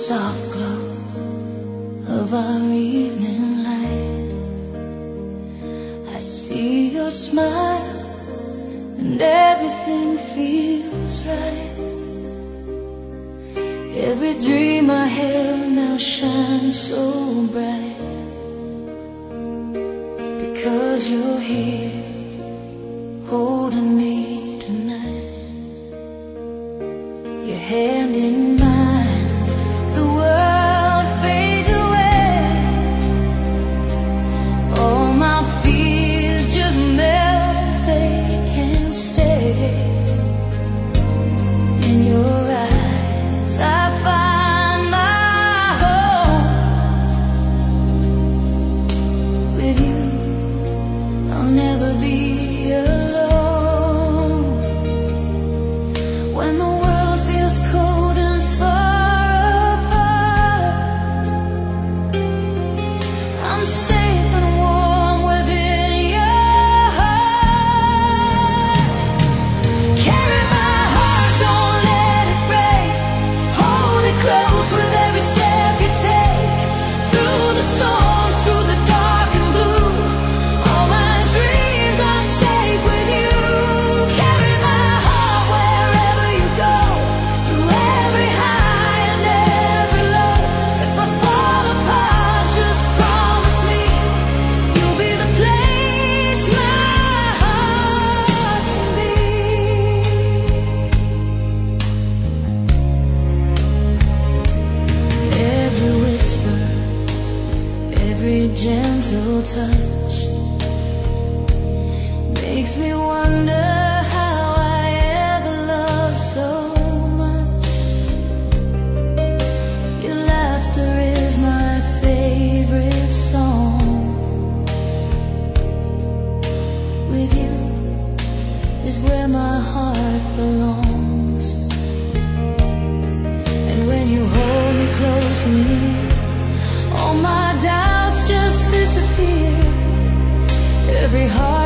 soft glow of our evening light. I see your smile and everything feels right. Every dream I held now shines so bright, because you're here holding me tonight. Your hand in mine, the world fades away. All my fears just melt, they can't stay. In your eyes I find my home. With you I'll never be alone. When the world feels cold and far apart, I'm safe and warm within your heart. Carry my heart, don't let it break. Hold it close with every step you take. Through the storms, through the dark and blue, all my dreams are safe with you. Carry my heart wherever you go, through every high and every low. If I fall apart, just promise me you'll be the place my heart can be. Every whisper, every gentle touch makes me wonder how I ever loved so much. Your laughter is my favorite song. With you is where my heart belongs. And when you hold me close and near, all my doubts just disappear. Every heart